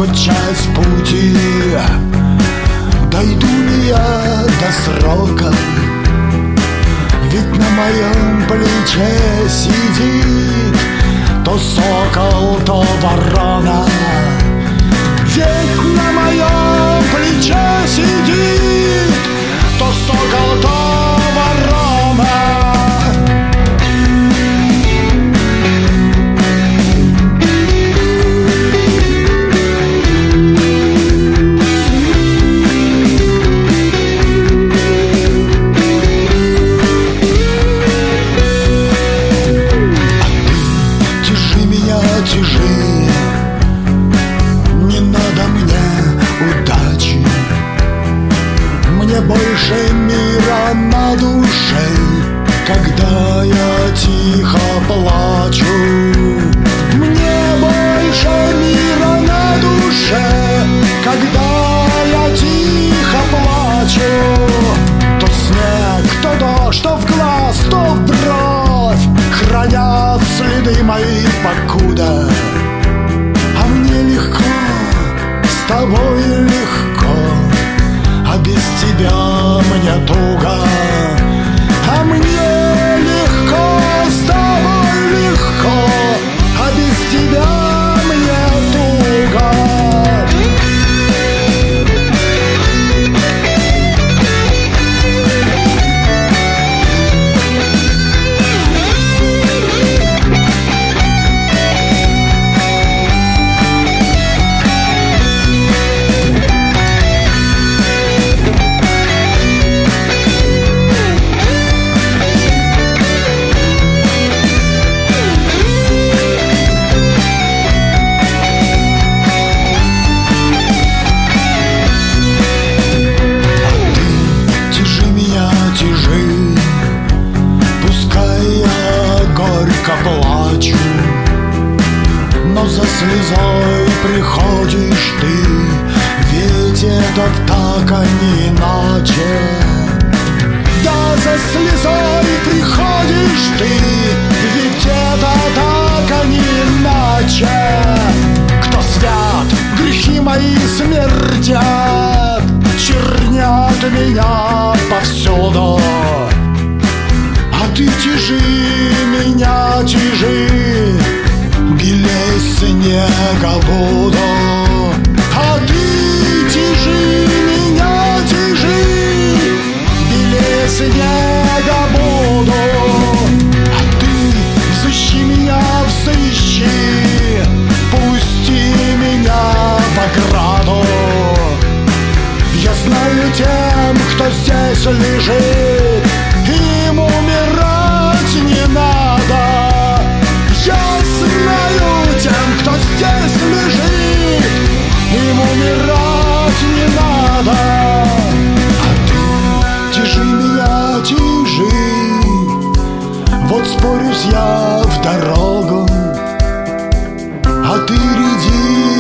хоть часть пути. Дойду ли я до срока? Ведь на моем плече сидит то сокол, то ворона. Ведь на моем плече сидит то сокол, то ворона. Больше мира на душе, когда я тихо плачу. Мне больше мира на душе, когда я тихо плачу. То снег, то дождь, то в глаз, то в бровь хранят следы мои покуда. А мне легко, с тобой легко, а без тебя мне туго. А мне легко, с тобой легко, а без тебя мне туго. Плачу, но за слезой приходишь ты, ведь это так, а не иначе. Да, за слезой приходишь ты, ведь это так, а не иначе. Кто свят, грехи мои смердят, чернят меня повсюду. А ты тяжи меня, тяжи, белей снега буду. А ты тяжи меня, тяжи, белей снега буду. А ты взыщи меня, взыщи, пусти меня в ограду. Я знаю тем, кто здесь лежит, им умирать не надо. Я знаю тем, кто здесь лежит, им умирать не надо. А ты тяжи меня, тяжи, вот спорюсь я в дорогу. А ты ряди